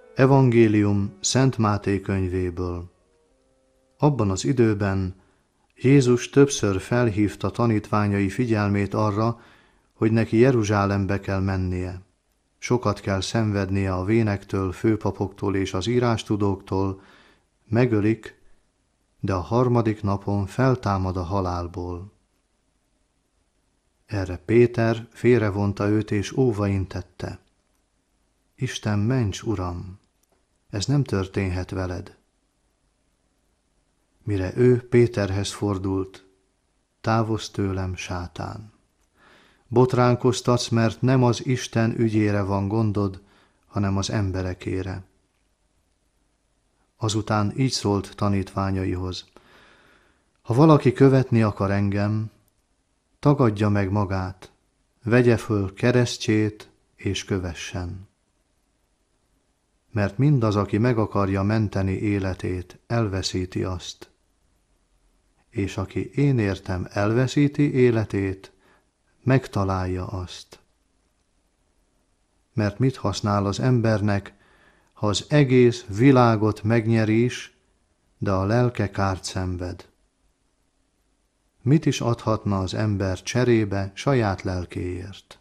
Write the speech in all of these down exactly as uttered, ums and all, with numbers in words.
Evangélium Szent Máté könyvéből. Abban az időben Jézus többször felhívta tanítványai figyelmét arra, hogy neki Jeruzsálembe kell mennie. Sokat kell szenvednie a vénektől, főpapoktól és az írástudóktól, megölik, de a harmadik napon feltámad a halálból. Erre Péter félrevonta őt és óva intette. Isten ments, Uram! Ez nem történhet veled. Mire ő Péterhez fordult, távozz tőlem, sátán. Botránkoztatsz, mert nem az Isten ügyére van gondod, hanem az emberekére. Azután így szólt tanítványaihoz. Ha valaki követni akar engem, tagadja meg magát, vegye föl keresztjét és kövessen. Mert mindaz, aki meg akarja menteni életét, elveszíti azt. És aki én értem elveszíti életét, megtalálja azt. Mert mit használ az embernek, ha az egész világot megnyeri is, de a lelke kárt szenved? Mit is adhatna az ember cserébe saját lelkéért?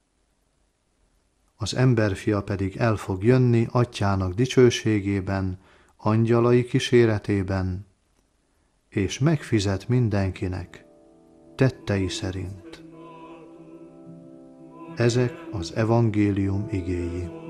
Az emberfia pedig el fog jönni atyának dicsőségében, angyalai kíséretében, és megfizet mindenkinek tettei szerint. Ezek az evangélium igéi.